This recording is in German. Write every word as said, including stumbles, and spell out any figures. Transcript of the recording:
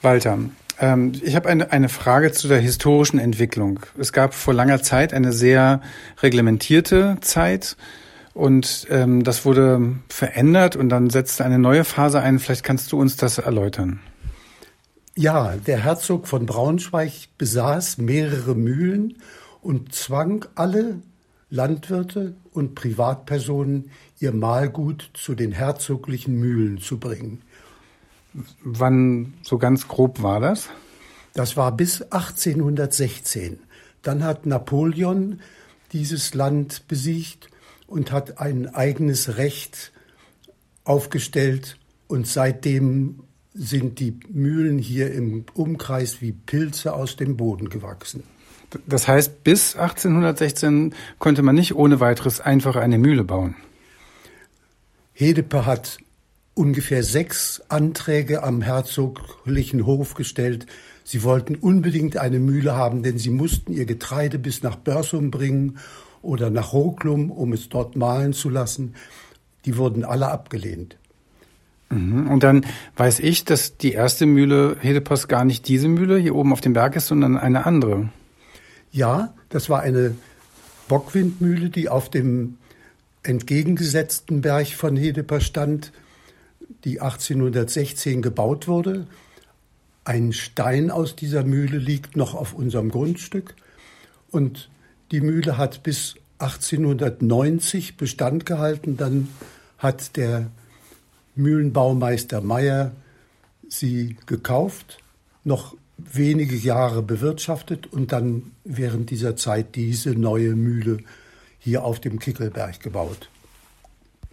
Walter, ähm, ich habe eine, eine Frage zu der historischen Entwicklung. Es gab vor langer Zeit eine sehr reglementierte Zeit und ähm, das wurde verändert und dann setzte eine neue Phase ein. Vielleicht kannst du uns das erläutern. Ja, der Herzog von Braunschweig besaß mehrere Mühlen und zwang alle Landwirte und Privatpersonen, ihr Mahlgut zu den herzoglichen Mühlen zu bringen. Wann so ganz grob war das? Das war bis achtzehnhundertsechzehn. Dann hat Napoleon dieses Land besiegt und hat ein eigenes Recht aufgestellt. Und seitdem sind die Mühlen hier im Umkreis wie Pilze aus dem Boden gewachsen. Das heißt, bis achtzehnhundertsechzehn konnte man nicht ohne weiteres einfach eine Mühle bauen? Hedeper hat ungefähr sechs Anträge am herzoglichen Hof gestellt. Sie wollten unbedingt eine Mühle haben, denn sie mussten ihr Getreide bis nach Börsum bringen oder nach Roklum, um es dort mahlen zu lassen. Die wurden alle abgelehnt. Und dann weiß ich, dass die erste Mühle Hedepers gar nicht diese Mühle hier oben auf dem Berg ist, sondern eine andere. Ja, das war eine Bockwindmühle, die auf dem entgegengesetzten Berg von Hedeper stand, die achtzehnhundertsechzehn gebaut wurde. Ein Stein aus dieser Mühle liegt noch auf unserem Grundstück und die Mühle hat bis achtzehnhundertneunzig Bestand gehalten. Dann hat der Mühlenbaumeister Meyer sie gekauft, noch wenige Jahre bewirtschaftet und dann während dieser Zeit diese neue Mühle hier auf dem Kickelberg gebaut.